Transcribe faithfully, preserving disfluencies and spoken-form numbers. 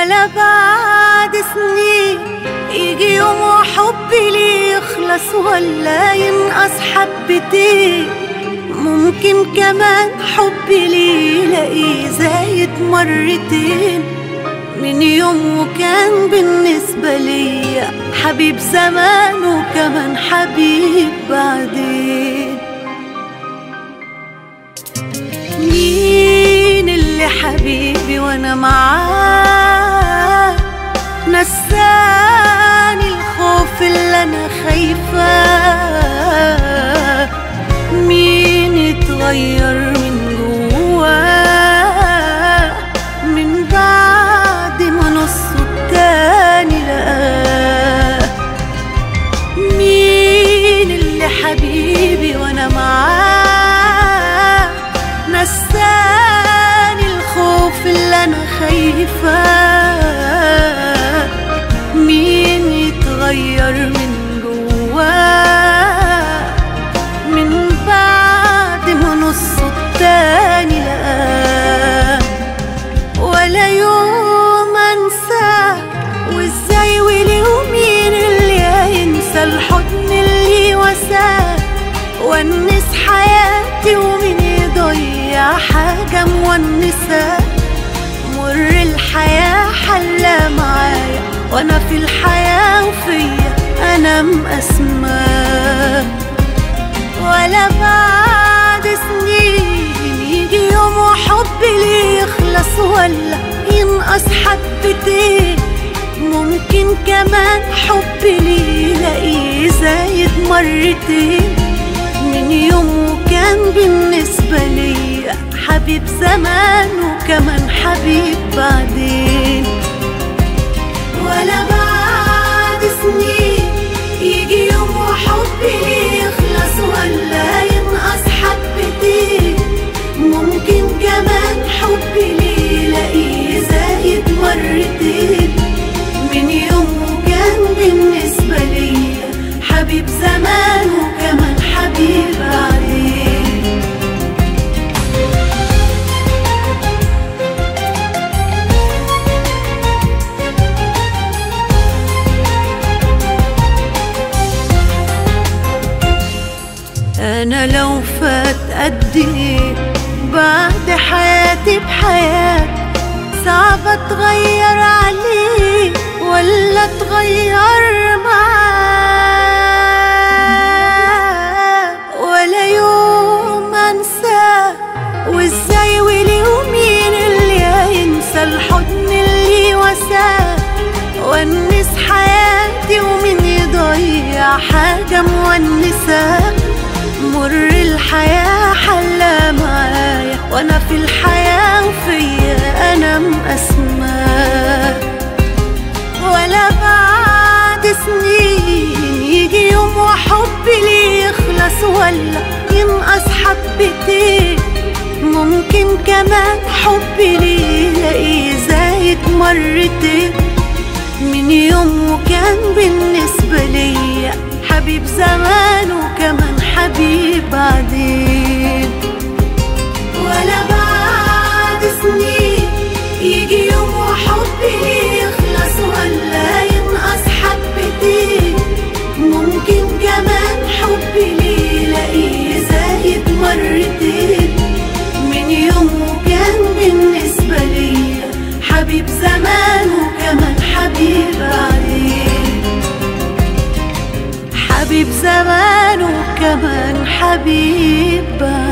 ولا بعد سنين يجي يوم وحبي ليه يخلص ولا ينقص حبتين. ممكن كمان حبي ليه يلاقيه زايد مرتين من يوم وكان بالنسبة ليا حبيب زمان وكمان حبيب بعدين. مين اللي حبيبي وانا معاه نساني الخوف اللي انا خايفاه؟ مين اتغير من جواه من بعد ما نصه التاني لقاه؟ مين اللي حبيبي وانا معاه نساني الخوف اللي انا خايفاه؟ مين يتغير من جواه من بعد ما نصه التاني لقاه؟ ولا يوم انساه وازاي وليه ومين اللي هينسى الحضن اللي وساه ونس حياتي ومين يضيع حاجة مونساه؟ مر الحياة حلى معايا وانا في الحياة وفيا انا مقسماه. ولا بعد سنين يجي يوم وحبي ليه يخلص ولا ينقص حبتين. ممكن كمان حبي ليه يلاقيه زايد مرتين من يوم وكان بالنسبة ليا حبيب زمان وكمان حبيب بعدين. ولا بعد سنين يجي يوم وحبي ليه يخلص ولا ينقص حبتين. ممكن كمان حبي ليه يلاقيه زايد مرتين من يوم وكان بالنسبة ليا حبيب زمان وكمان حبيب بعدين. أنا لو فات قدي بعد حياتي بحياة صعب أتغير عليه ولا أتغير معاه؟ ولا يوم أنساه وإزاي وليه ومين اللي هينسى الحضن اللي وساه ونس حياتي ومين يضيع حاجة مونساه؟ مر الحياة حلى معايا وانا في الحياة وفيا انا مقسماه. ولا بعد سنين يجي يوم وحبي ليه يخلص ولا ينقص حبتين. ممكن كمان حبي ليه يلاقيه زايد مرتين من يوم وكان بالنسبة ليا حبيب زمان وكمان حبيب بعدين. ولا بعد سنين يجي يوم وحبي ليه يخلص ولا ينقص حبتين. ممكن كمان حبي ليه يلاقيه زايد مرتين من يوم وكان بالنسبة ليا حبيب زمان وكمان حبيب بعدين. حبيب زمان وكمان حبيب بعدين.